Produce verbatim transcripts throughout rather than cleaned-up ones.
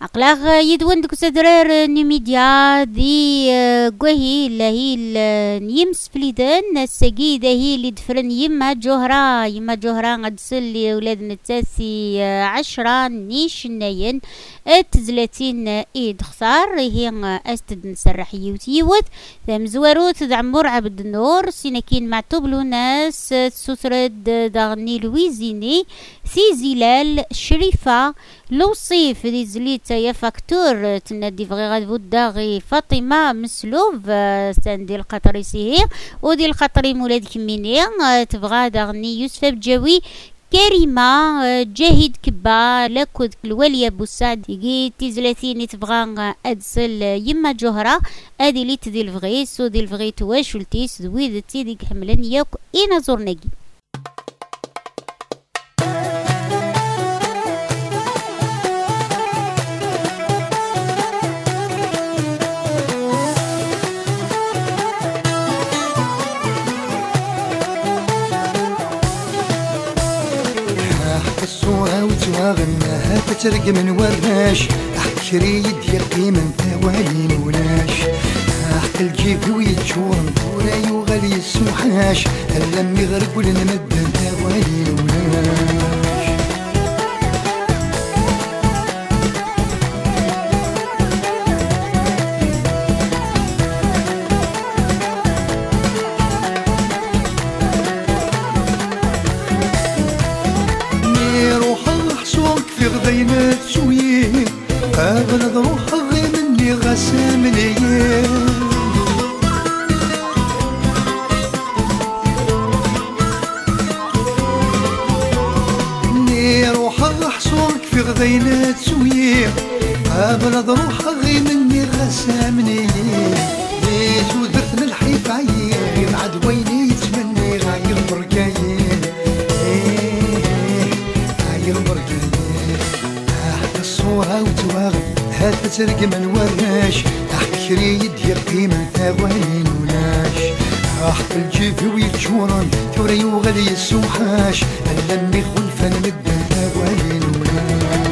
عقلاغ يدون دك سدرار نيميديا دي قوهي اللي هي نيمس فليدن السجيدة هي اللي دفرن يما جوهرة يما جوهرة غدسل لي ولادنا التاسي عشرة نيش ناين التزلاتين ايد خسار هي استد نسرح يوتيوت ثمزوارو تدعمور عبد النور سيناكين معتوبلو ناس سوترد داغني لويزيني سي زلال شريفة لوصيف دي زليت يا فاكتور تنادي فغي غادبو داغي فاطمة مسلوف ساندي القطري سيهي ودي القطري مولاد كميني تبغى داغني يوسف بجاوي كريمة جاهد كبا لكود الوالية بوسعد يجي تيزلاتيني تبغى ادسل يما جوهرة ادي لي تدي الفغيس ودي الفغيت واش ولتيس دويد تيدي حملن ياك اينا زورناكي الصورة وتواغناها تترق من وراش احكي ريد يقي من ثواني ولاش احكي الجيب ويتشورن ولا يغلي السوحاش اللم يغرق ولنمد ثواني ولاش غدينا تسويه قابل ضروح غي مني غسام ليا ني روح غحصوك في غدينا تسويه قابل ضروح غي مني غسام ليا ليش ودرت الحيف عيي بعد ويني يتمني غاير بركاين غاير بركاين الصورة وتواغل هات تسرق من وراش احكي ريد يقي من ثواني ولاش احكي الجيف ويتشورن ثوري وغلي السوحاش اللمي خلفا مد ثواني ولاش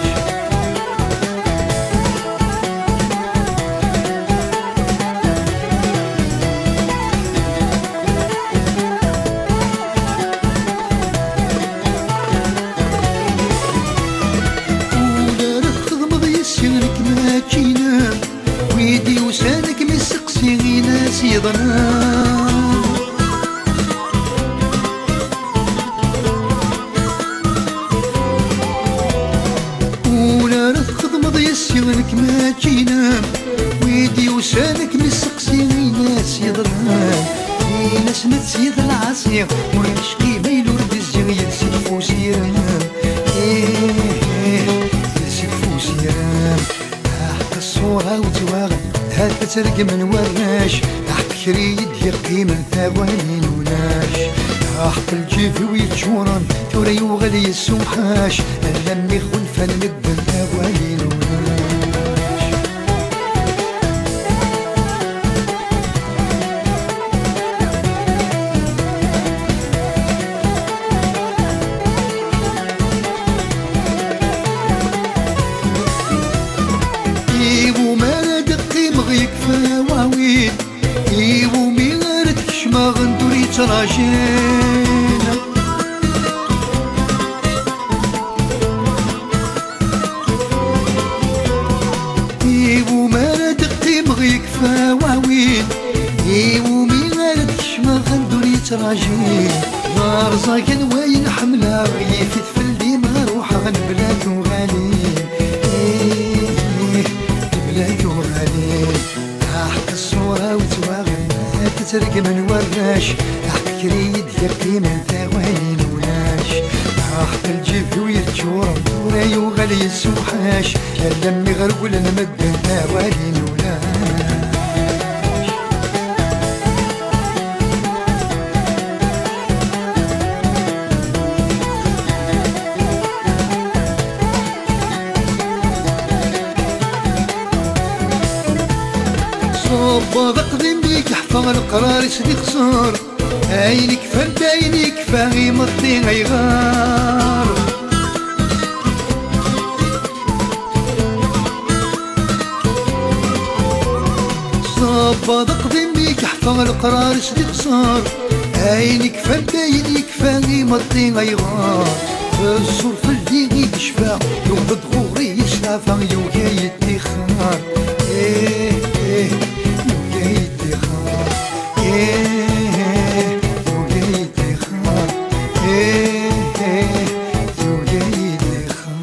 ويدي وسانك مسقسي غي ناس يضران ولا رتخذ مضي السيغنك ما جينا ويدي وسانك مسقسي غي ناس يضران غي ناس متسيد العصير ورشقي ميلو رد الزيغ يلسي فوسيران يلسي فوسيران الصورة وتواغل هات تسرق من وراش احكي ريد يقي من ثواني ولاش احكي الجيف ويتشورن ثوري وغلي السوحاش اللمي خلفا مد ثواني ولاش ايوه ميغرت شما غندوري تراجينا ايوه ما دقي مغيك فواوين ايوه ميغرت شما غندوري تراجين نار زاكن وين حملة غيفت في اللي ما روح غنبلاد وغالي بلاد وغالي احكي الصورة وتواغل تسرق من وراش احكي ريد يقي من ثواني ولاش احكي الجيف ويتشورن ولا يغلي السوحاش اللمي غرق ولنمد ثواني ولاش صوب قديم بيك حفظ القرار يسدي خسار عينك فانت عينك فاغي مطي غيغار باضق ذميك حفظ القرار سدي خسار عينك فباين يكفى يمطي غيغار الصور في اللي يشفى يوم بضغوري يشافى يوكا يتخار ايه ايه يوكا يتخار ايه يوكا يتخار ايه ايه يوكا يتخار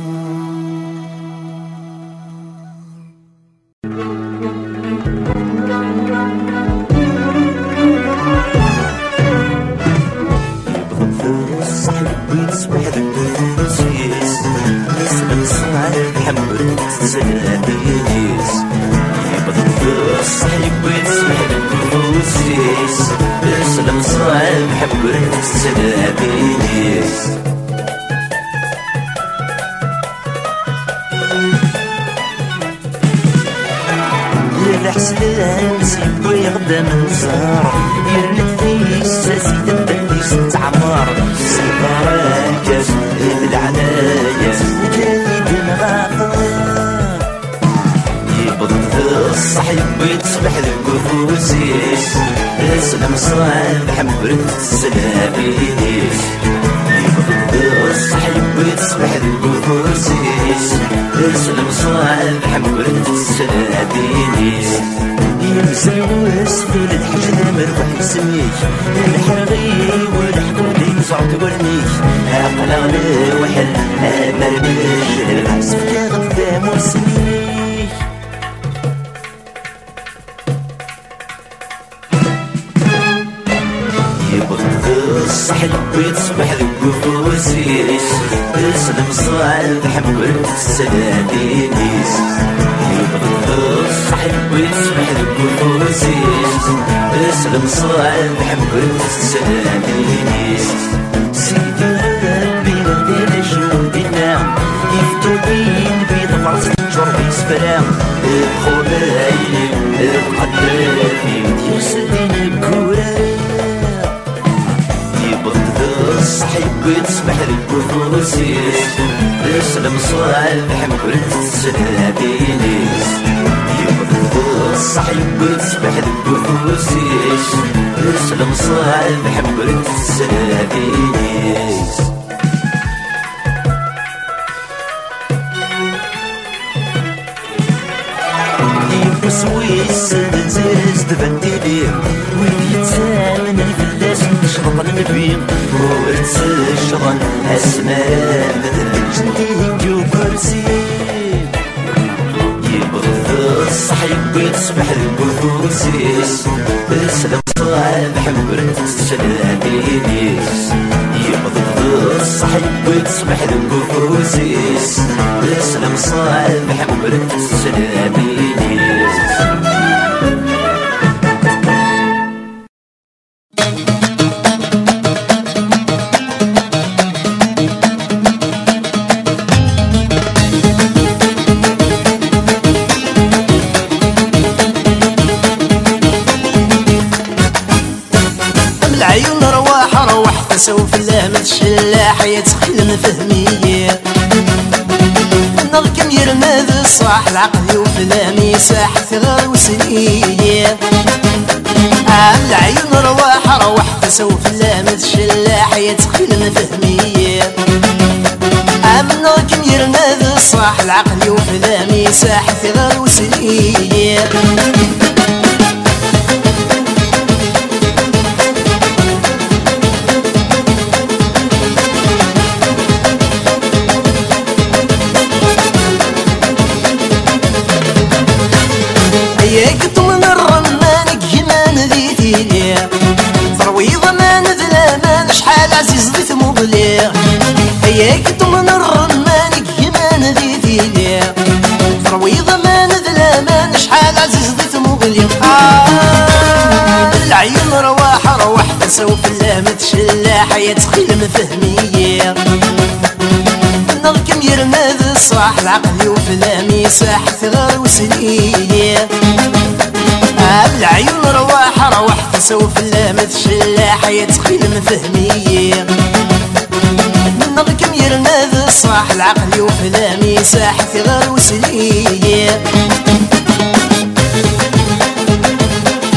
سوف الله ما تشلاح يتخلم فهمية النار كم يرمى ذا الصاح العقل وفلامي ساح ثغر وسنية عام العيون رواح رواح سوف الله ما تشلاح يتخلم فهمية عام النار كم يرمى ذا الصاح العقل وفلامي ساح ثغر وسنية ياك من الرمان جمان ذي ثيلي ثروي ضمان ذلامان شحال عزيز ذي ثموبلي ياك من الرمان جمان ذي ثيلي ثروي ضمان ذلامان شحال عزيز ذي ثموبلي آه العيون رواح رواح سوف الله ما تشلاح يتخيل مفهمية النار كم يرمى ذي الصاح العقل وفلامي ساح ثغر وسنية العيون رواح رواح سوف الله ما تشلاح يتخيل مفهمية النار كم يرمى ذي الصاح العقل وفلامي ساح ثغر وسنية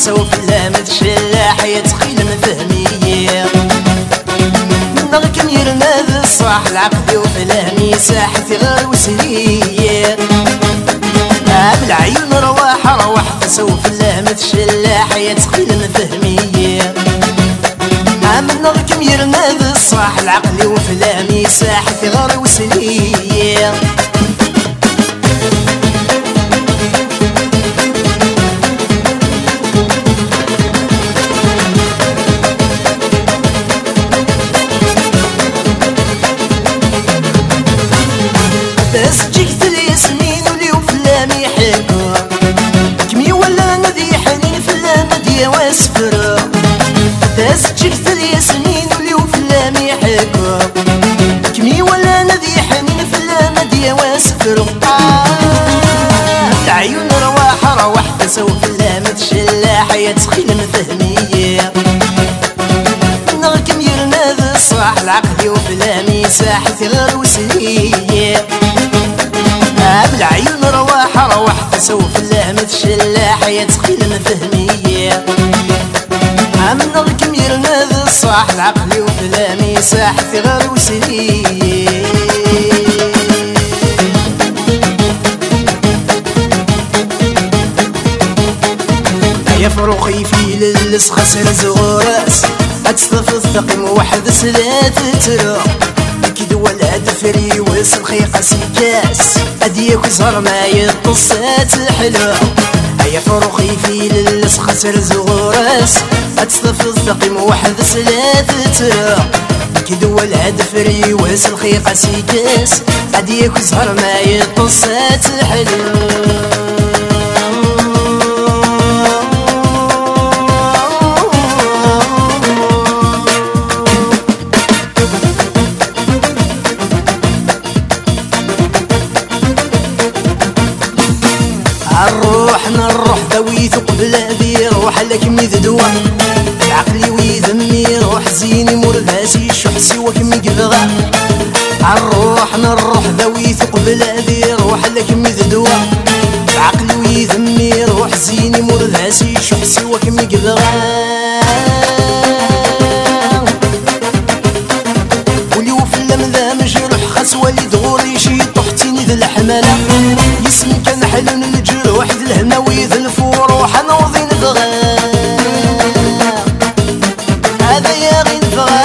سوف لا متشلاح يتخيل مفهمية نغكم يرنا ذا الصح العقل وفلامي ساحتي غير وسلية بالعيون رواح رواح سوف لا متشلاح يتخيل مفهمية من نغكم يرنا ذا الصح العقل وفلامي ساحتي غير وسلية بس جيت الياسمين ولي وفلامي حكا كمي ولا نذي حنين فلامة ديا واسفرا بس جيت الياسمين ولي وفلامي حكا كمي ولا نذي حنين فلامة ديا واسفرا العيون رواح رواح تسوف فلامة شلاح يتخيل مفهمية نغكم يرنا ذا الصح العقلي وفلامي ساحتي غير وسلية بالعيون رواح رواح تسوف اللهمة الشلاح يتخيل مفهمية من نغكم يرنا ذا الصح العقلي وفلامي ساحتي غير وسلية يا فروقي في للس خسر زغراس أتصف الثقيم وحد سلات ترى أكيد ولا دفري وصل خيقة سكاس أديك زهر ما يطصات الحلوة يا فروقي في للس خسر زغراس أتصف الثقيم وحد سلات ترى أكيد ولا دفري وصل خيقة سكاس أديك زهر ما يطصات الحلوة الروح نروح ذوي ثقب ذي روح لك مذدوى عقلي ويذمي روح زيني مرذاسي شحسي وكمي قذغى الروح نروح ذوي ثقب ذي روح لك مذدوى عقلي ويذمي روح زيني مرذاسي شحسي وكمي قذغى ولي وفلم ذا مجروح خاس ولي دغوري شي طحتيني ذا الحمالة يسمي كان حلون الجروح ذا الهنا وذا الفروح انا وضي نبغى هذا يا غي نبغى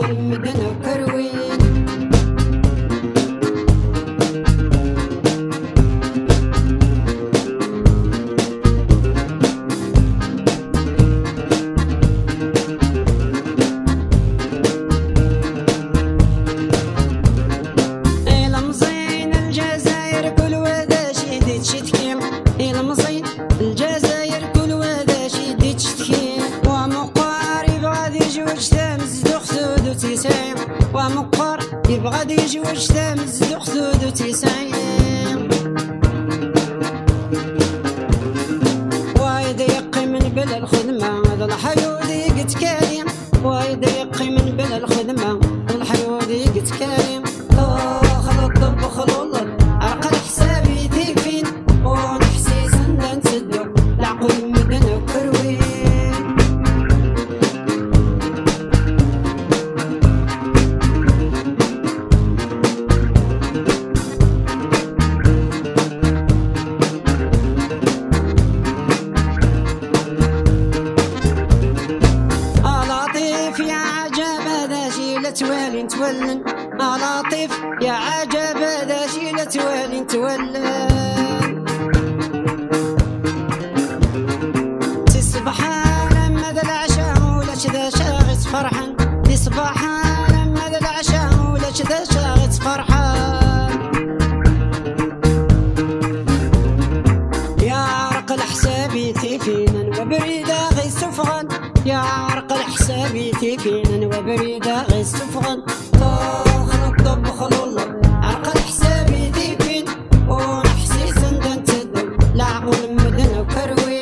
العقل مدن وكروين. ومقر يبغى يجي وش تمز خدود وتسعين. وايد يقي من بلا الخدمة هذا الحيودي قد كريم. وايد يقي من بلا الخدمة الحيودي قد كريم. خل الطب خلول عقل حسابي تيفين ونحسي سندن تسدو العقل مدن وكروين. توالين تولن لطيف يا عجب هذا شي لا توالين تولن. تصبحان مدى العشاء ولا شذا شاغت فرحان. تصبحان مدى العشاء ولا شذا شاغت فرحان. يا عرق الحسابي تيفينا وبريدة غي سفغان. يا عرق الحسابي تيفينا وبريدة غي سفغان. خل الطب خلول عرق الحسابي تيفين ونحسي سندن تدو العقل مدن وكروين.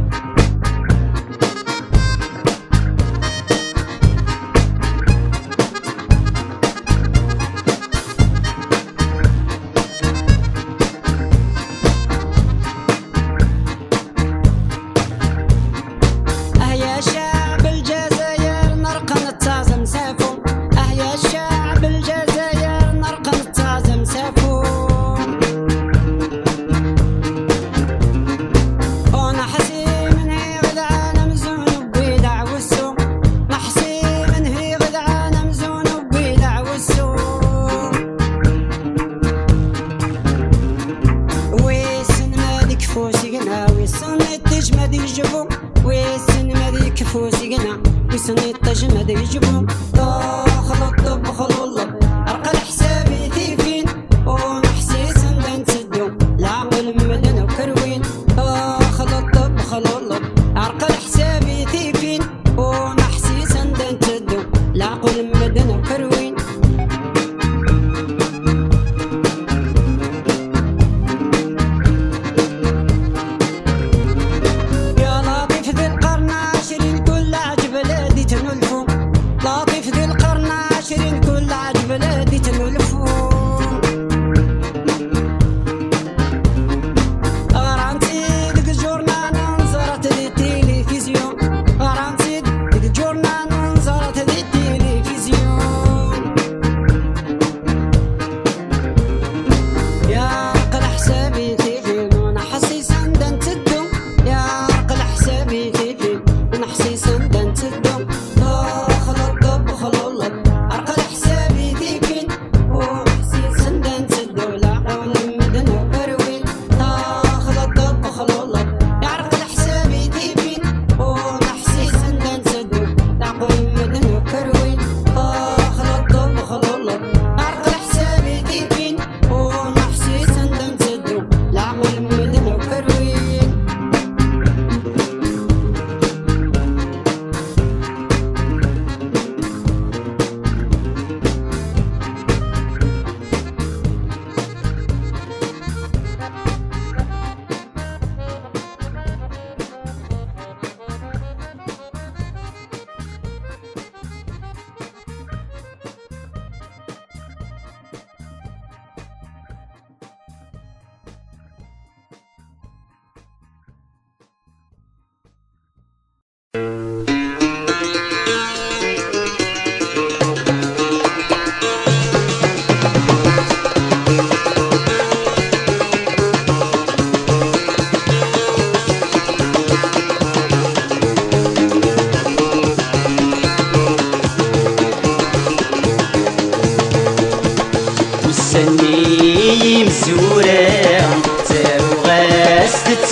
ويسن التجمد يجبهم. خل الطب خلول عرق الحسابي تيفين ونحسي سندن تسدو العقل مدن وكروين. خل الطب خلول عرق الحسابي تيفين ونحسي سندن تسدو العقل مدن وكروين. لطيف ذي القرن عشرين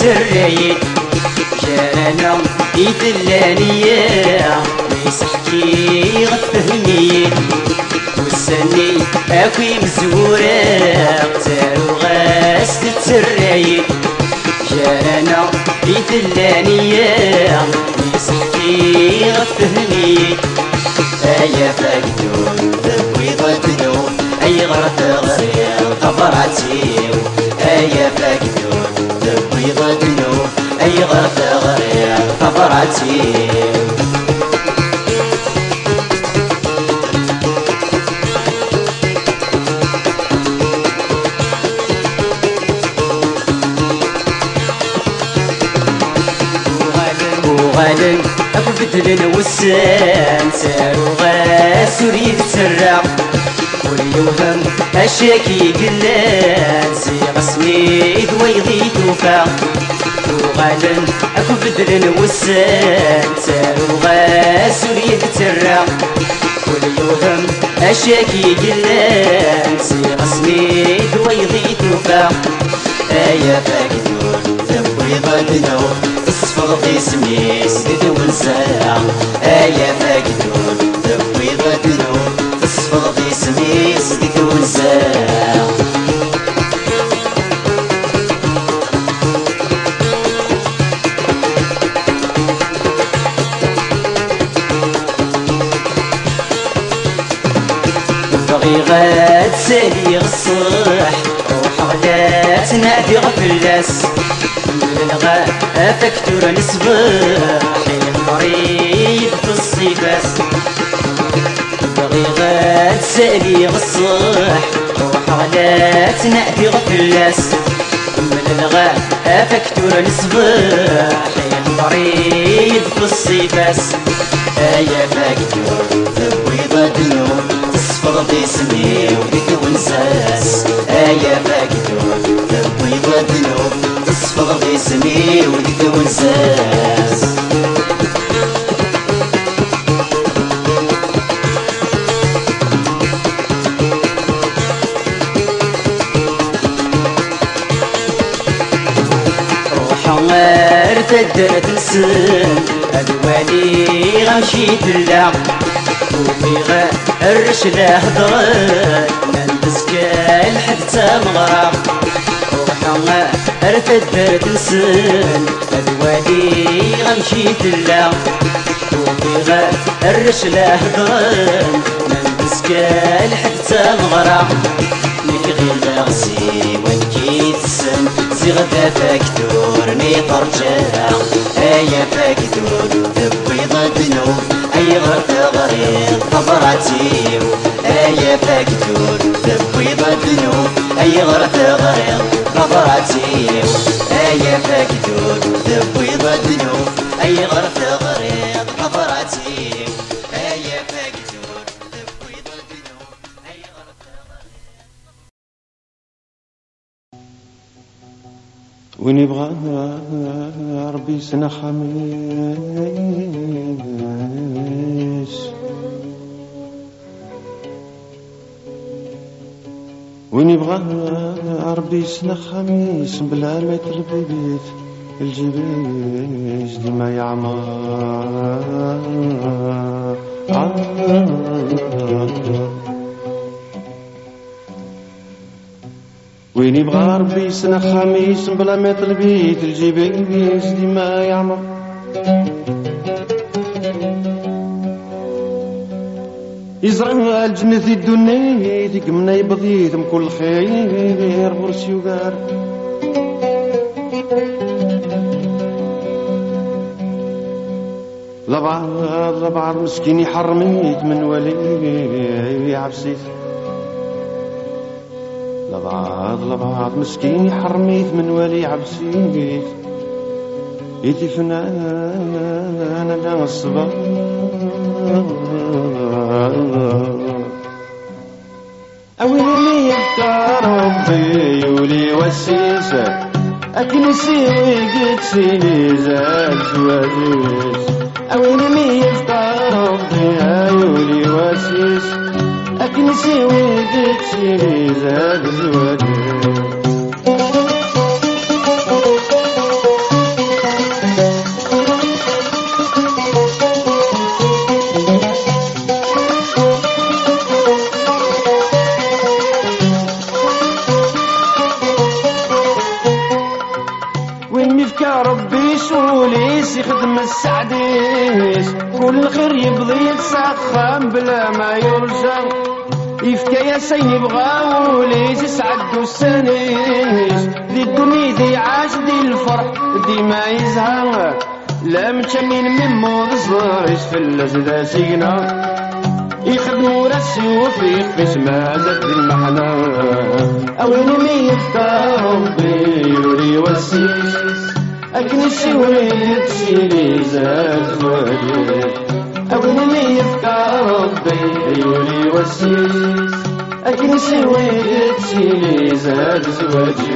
تتسريد جانا يدلانية يسحكي غفهميد والسني اكوي مزورة تارو غاس تتسريد جانا يدلانية يسحكي غفهميد ايا فاقدون ذبويضة دنو اي غرث غريب طفراتيو ايا فاقدون ذبويضة دنو اي غرث غريب طفراتيو وغالن اكو بدلن والسان سارو غاس وريد تسرع وليوهم اشاكي قلان سي غسميد ويضي توفى وغالن اكو بدلن والسان سارو غاس وريد تسرع وليوهم اشاكي قلان سي غسميد ويضي توفى ايا فاقدون ذبويضة دنو تصفر في سميس دون ساعة ايا فاقدون ذبويضة دنو تصفر في سميس دون ساعة بغي غاد سالي الصح روح غلا تنادي غفلاس الغاء فاكتور نصبح حين مريض في الصيفاس بغي غاد سالي الصح روح غلا تنادي غفلاس من الغاء فاكتور نصبح حين مريض في الصيفاس ايا فاكتور ذبويضة دنو تصفر في سمي وديك ونساس ايا فاكتور ذبويضة دنو تصفر في سمي وديك ونساس ارتدت السن ادوالي غمشيت اللعب وفي غا الرشلة هضرت نلبس كالحد تمغرب روحا ارتدت السن ادوالي غمشيت اللعب وفي غا الرشلة هضرت نلبس كالحد تمغرب نكغي الغسي ونكيت السن زغدا فاكتور ميطر جاع ايا فاكتور ذبويضة دنو اي غرث غريب طفراتيو ايا فاكتور ذبويضة دنو اي غرث غريب طفراتيو ايا فاكتور ذبويضة دنو اي غرث غريب طفراتيو ايا فاكتور ذبويضة دنو اي غرث وين يبغى ربي سنة خميس وين يبغى ربي سنة خميس بلا ما يتربي بيت الجبيش ديما يعمر وين يبغى ربي سنة خميس بلا ما تربيت الجبيش ديما يعمر يزرع الجنة في الدنيا ديك منا يبضيت من كل خير برس يقار لبعض لبعض مسكين يحرميت من ولي عبسيت لبعض لبعض مسكين يحرميت من ولي عبسيت يدي فنان انا الصبر أويلي يبقى ربي يولي وسيسة أكنسي ويقتسي زاد زواجيس أويلي يبقى ربي يولي وسيسة أكنسي ويقتسي زاد زواجيس الخير يبضي يتسخم بلا ما يرجع يفكا يا سين يبغى وليس يسعد السنيش دي الدنيا دي عاش دي الفرح دي ما يزهر لا متشمين من مود صغير في اللجدة سينا يخدموا راسي وفيق في سمادة المحنة أوين ميفتا ربي يوري وسيس أكنسي ويد سيني زاد زواجي أوين ميفتا ربي يوري وسيس أكنسي ويد سيني زاد زواجي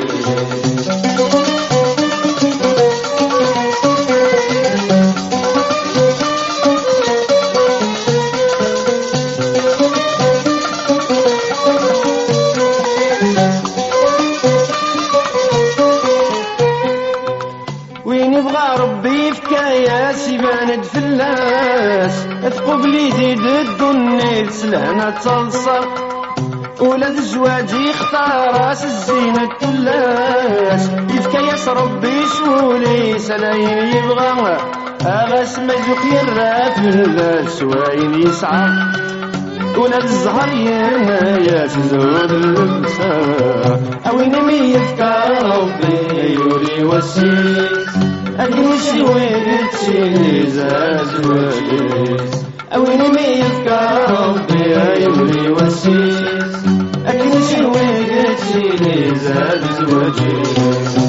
سيباند في اللاس تقبلي زيد الدنيا سلهنا تصلصر ولاد الزواج يختار راس الزينة اللاس يفكا ياس ربي شولي سلايم يبغى اغاس مزوق يراف اللاس وين يسعى ولاد الزهر يرنا يا زود اللبسة اوين ميفكا ربي يوري وسيس أجنسي ويدتي لي زاد وليس أوين ميفكا ربي يوري وسيس أجنسي ويدتي لي زاد وليس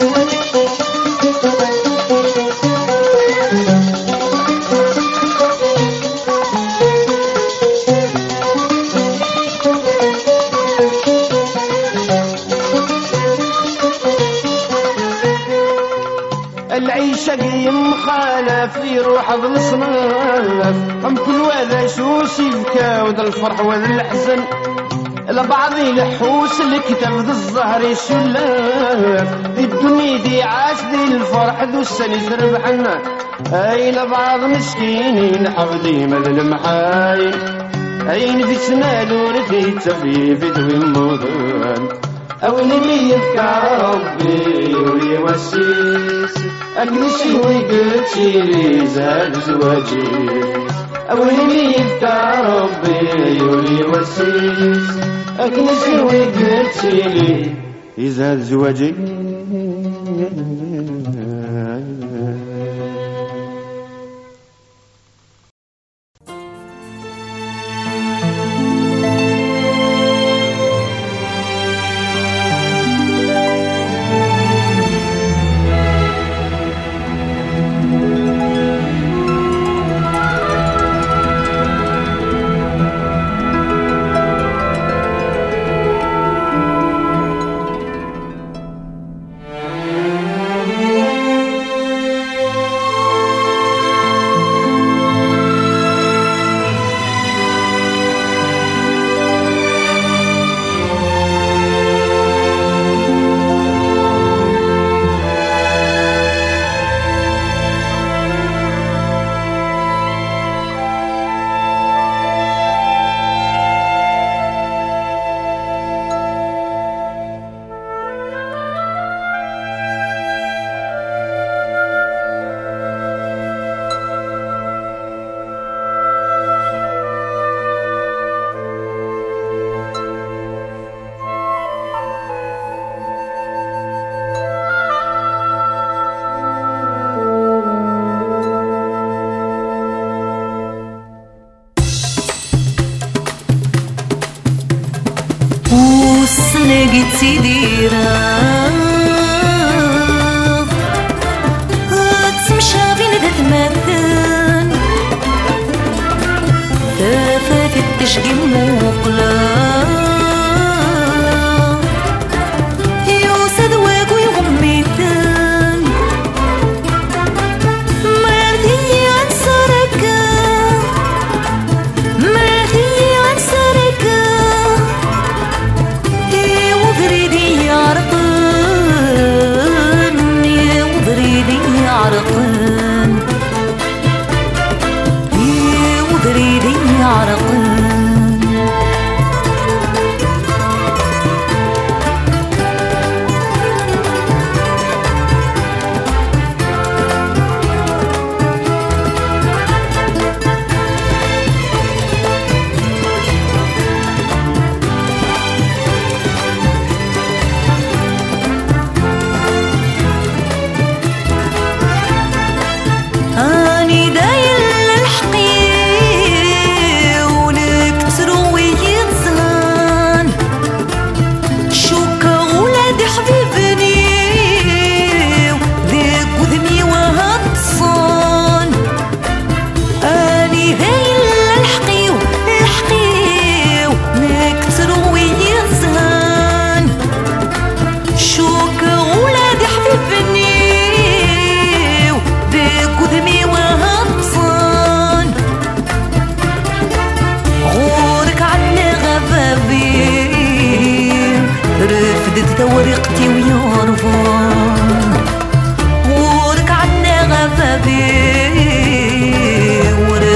العيشة قيم خالف يروح ظل الصناف هم كل وذا شو سيبكا وذا الفرح وذا الحزن لبعض يلحوس الكتاب ذا الزهر يشلاف دي الدنيا دي عاش دي الفرح ذو السنة تربحنا اي لبعض مسكينين حفظي مذ المحاين اين في سنالو ردي تفي في دوي الموضوع أوين ميفكا ربي يوري وسيس أجنسي ويقتي لي زاد زواجي أوين ميفكا ربي يوري وسيس أجنسي ويقتي لي زاد زواجي قلتي ديرا تمشى بين ذات مثل تافات التشقي مقلا يوسد واقو يغميتن مرثي عن سركا مرثي عن سركا وضريدي يعرقن يا وضريدي يعرقن يا وضريدي يعرقن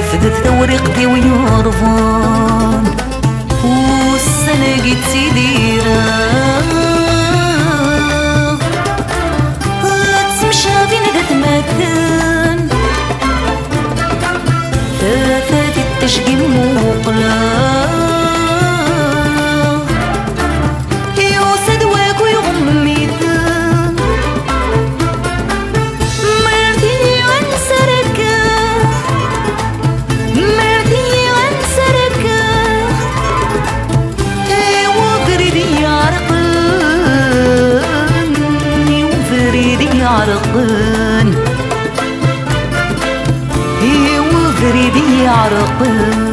رفدت ثوريقتي ويرفان والسنة قد تديرا تمشى فين قد مكان تفات التشقي موقلا يوسد واك ويغمي دم مرتي وانسرك مرتي وانسرك وفريدي عرقان وفريدي عرقان وفريدي عرقان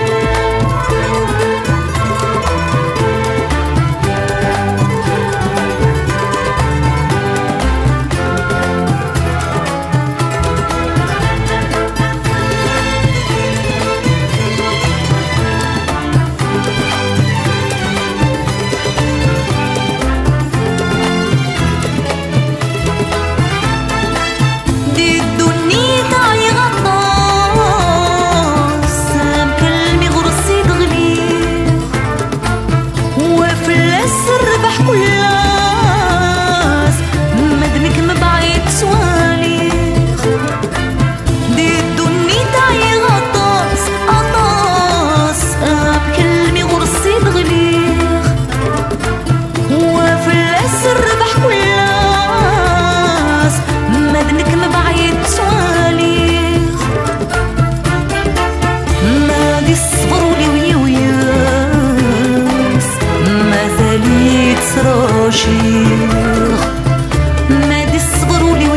شيخ نادي الصبر ولي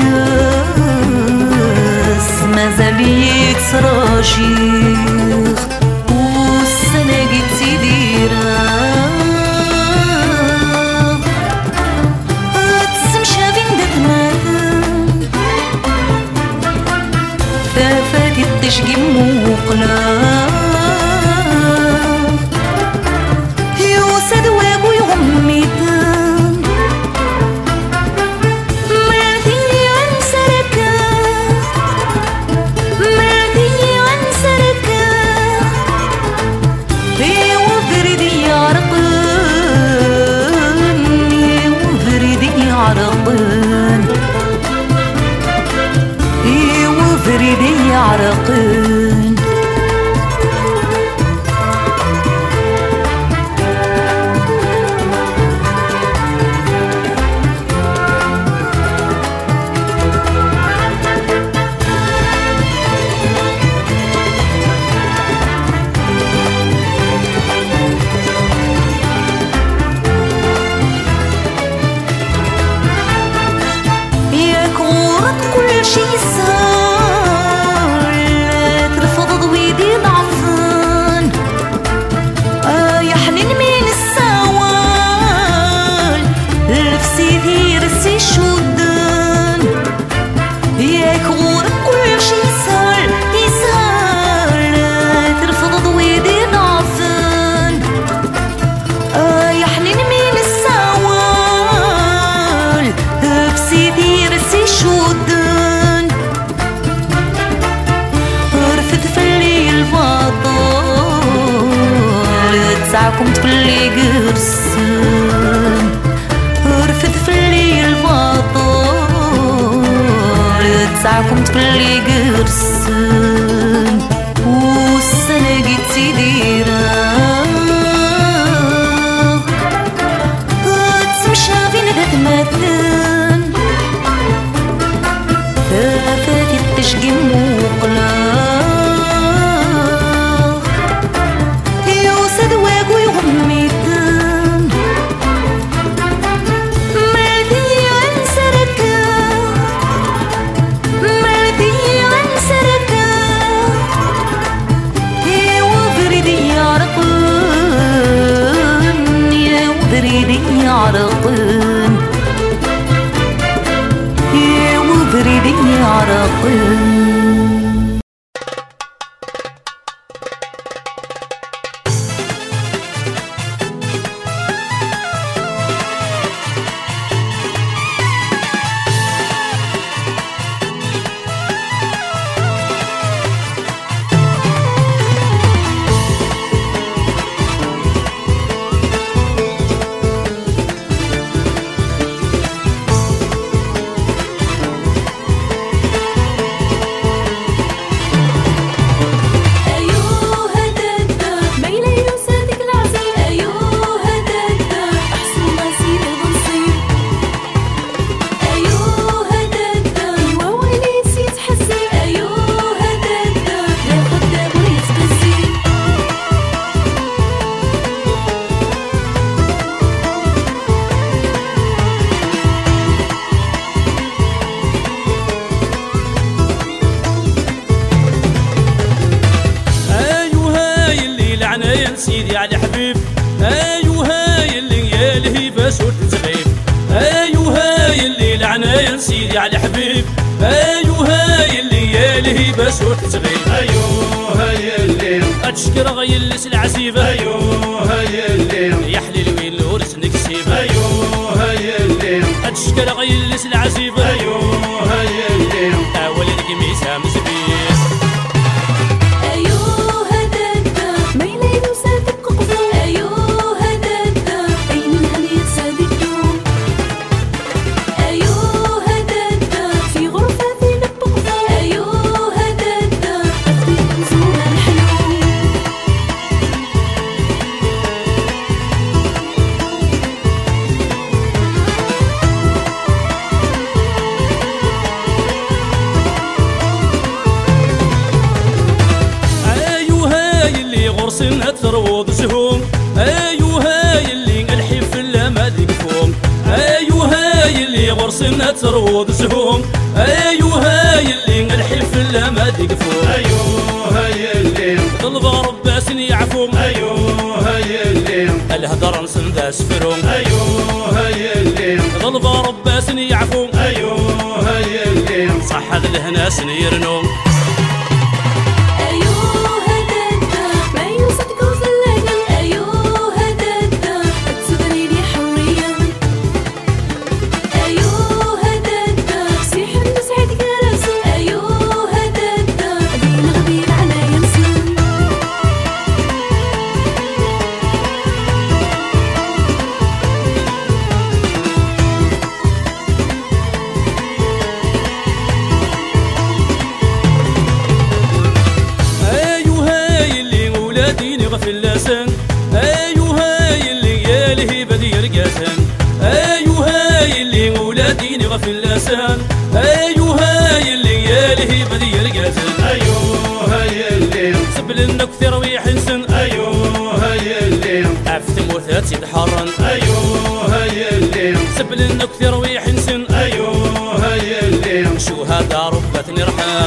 ويوياس مازال يكسر شيخ والسنة قد تديرا تسمشى بين دات ماثن فافات التشقي موقلا يوسد واق ويغمي عرقان وفريدي عرقان كل شي صار ترفض ضويدي ضعفان آه يا حنين من السوال لفسيدي رسي شودان ياك غورك كل شي صار يصار ترفض ضويدي ضعفان آه يا حنين من السوال لفسيدي رسي شودان تسعكم تفلي قرسان رفد في الليل فاطر تسعكم تفلي قرسان والسنة قد تديرا تسمشى فين ذات ماثن فافات التشقي موقلا وفريدي عرقان وفريدي عرقان سيدي على حبيب. ايوها يلي يالهي باسود تغيب. ايوها يلي العناية سيدي على حبيب. ايوها يلي يالهي باسود تغيب. ايوها يلي اتشكر غيلس العزيبة. ايوها يلي يا حليل وين الورس نكسيب. ايوها يلي اتشكر غيلس العزيبة. ايوها يلي اول القميصة مزبيب. أيوها دادا ما يلي وسادك قفل. أيوها دادا أين الهني سادك دوم. أيوها دادا في غرفة في نبقفل. أيوها دادا أخذي نزول الحلوم. غرسنا تروض زهوم. ايوها يلي الحيف لا ما ديكفوم. ايوها يلي غرسنا تروض زهوم. ايوها يلي الحيف لا ما ديكفوم. ايوها يلي طلب رباس يعفوم. ايوها يلي الهدر نسندا سفروم. ايوها يلي طلب رباس يعفوم. ايوها يلي صح هذا الهناس يرنوم. ايوها يلي يالهي بدي رقاسن. ايوها يلي ولاديني غفل اللسان. ايوها يلي يالهي بدي رقاسن. ايوها يلي سبلنا كثير ويحنسن. ايوها يلي عفت موثات يتحرن. ايوها يلي سبلنا كثير ويحنسن. ايوها يلي شو هذا ربة نرحم.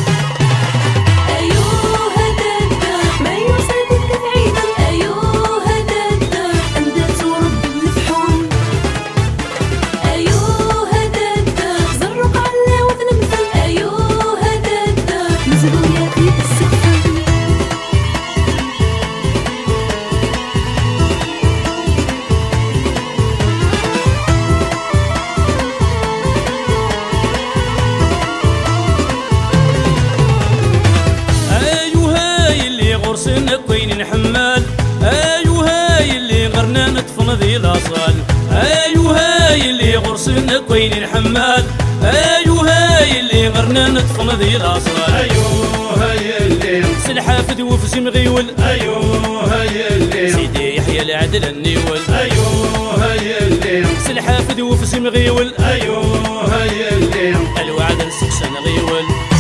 كوين حمال. ايوها يلي غرنا نطفن ذي الاصال. ايوها يلي غرسنا كوين حمال. ايوها يلي غرنا نطفن ذي الاصال. ايوها يلي سلحافذ وفزي مغيول. ايوها يلي سيدي يحيى العدل النيول. ايوها يلي سلحافذ وفزي مغيول. ايوها يلي الوعد نسكسن غيول.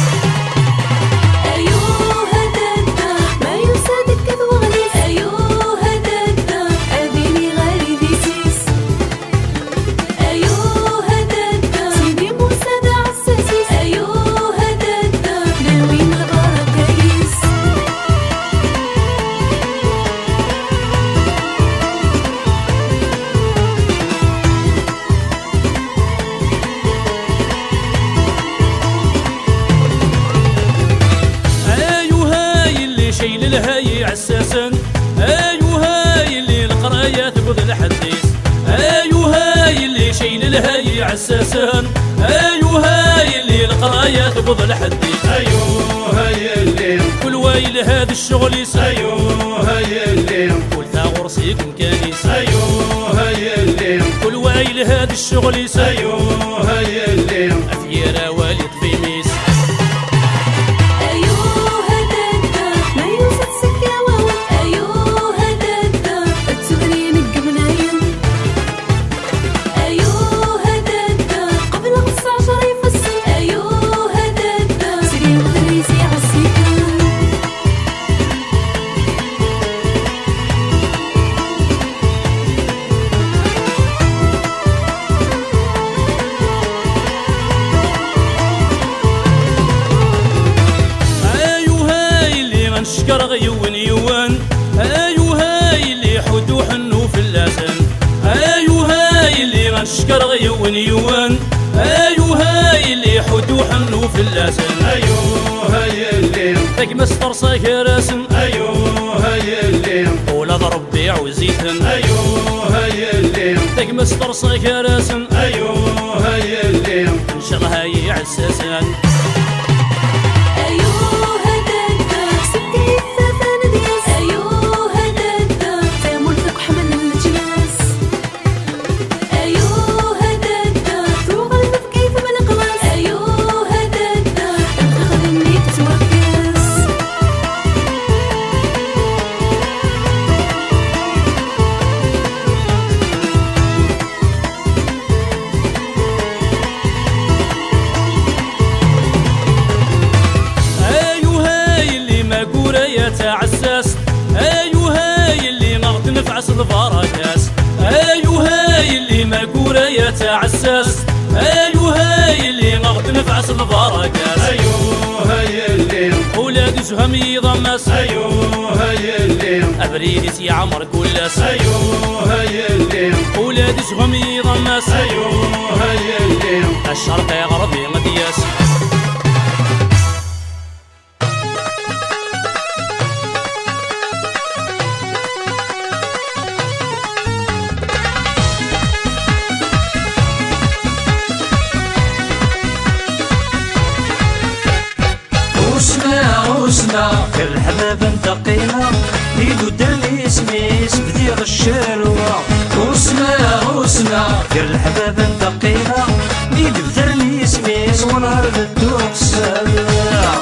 شيل الهاي عساسا. ايوها يلي القراية تبغ الحديث. ايوها يلي شيل الهاي عساسا. ايوها يلي القراية تبغ الحديث. ايوها يلي كل وايل هذا الشغل يس. ايوها يلي كل ثا غرسيكم كانيس. ايوها يلي كل وايل هذا الشغل يس. ايوها يلي افيرا والد فيميس. شكر غيون يوان. ايوها ونيوان ايوها اللي حدو حنو في اللسان ايوها يلي ذاك مستر صاكراسن ايوها يلي ولا ضرب بيع وزيتن ايوها يلي ذاك مستر صاكراسن ايوها يلي ان شاء الله هي عساسان أيوها دادا سبتي الثفان دياس أيوها دادا تامل فيك وحمل المجلاس أيوها دادا ثوب النف كيف بالقلاص أيوها دادا الغد اني تتوكس تعساس ايوها يلي نغد نفعس البركاس ايوها يلي ماكورة يا تعساس ايوها يلي نغد نفعس البركاس ايوها يلي ولاد زهم يضمس ايوها يلي ابريدس يا عمر كلاس ايوها يلي ولاد زهم يضمس ايوها يلي الشرق يا غربي مدياس وسنا كل حباب انتقينا يدو درني سميس بديغ الشروع وسنا وسنا كل حباب انتقينا يدو درني سميس ونهار الدوق السابع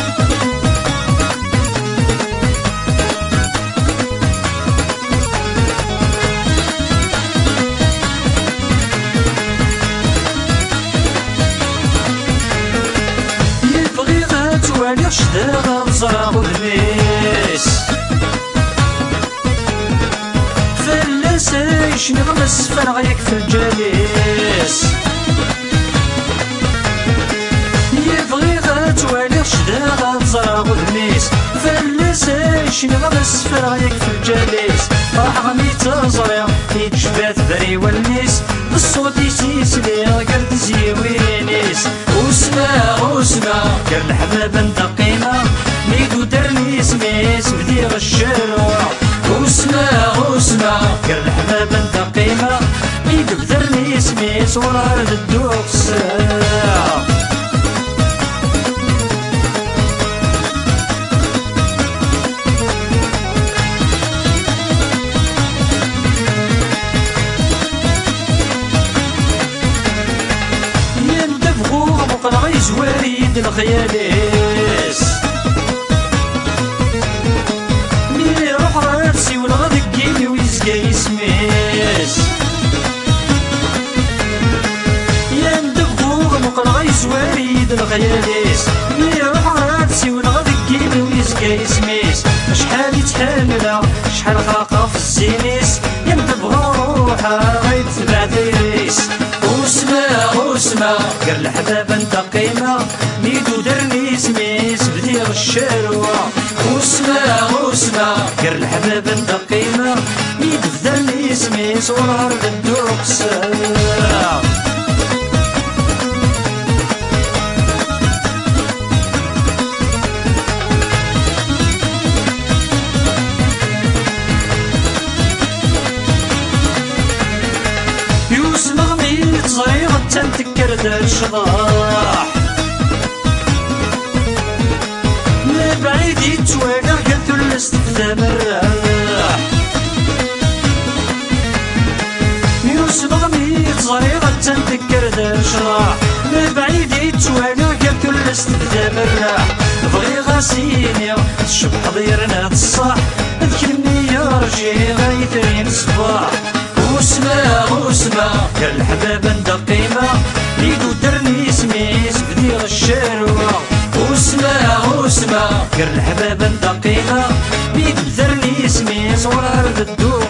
شداغ بزرق ودميس فلس عيش نغمس فرغيك في الجليس يبغي غاتوالي شداغ بزرق ودميس فلس عيش نغمس فرغيك في الجليس راح غمي تزرع يتشبات بري والنيس بالصوت يسيسلي قرد زيوينيس وسما وسما كان الحباب انتقينا ميدو درني سميس بديغ الشروع وسما وسما كان الحباب انتقينا ميدو درني سميس ورارد الدوق الساعة زواريد الخياليس ملي روح راسي والغد كيمي ويزقى يسميس يا ندبوغ مقلغي زواريد الخياليس ملي روح راسي والغد كيمي ويزقى يسميس شحال يتحامل شحال خاقة في الزينيس يا ندبوغ روحها غيتبع دايريس وسما وسما قال الحباب انتقينا ميدو درني سميس بديغ الشروع وسما وسما قال الحباب انتقينا ميدو درني سميس ورارد الدوق الساعة صغيرة تنتكر دار الشضاح من بعيد يتواقع قلتو الاستخدام الراح يوسف غميت صغيرة تنتكر دار الشضاح من بعيد يتواقع قلتو الاستخدام الراح بغي غاسيني تشوف حضيرنا الصح اذكرني يا رجي غايترين الصباح وسما وسما كان الحباب انتقينا يدو درني سميس بديغ الشروع وسما وسما كان الحباب انتقينا يدو درني سميس ورارد الدور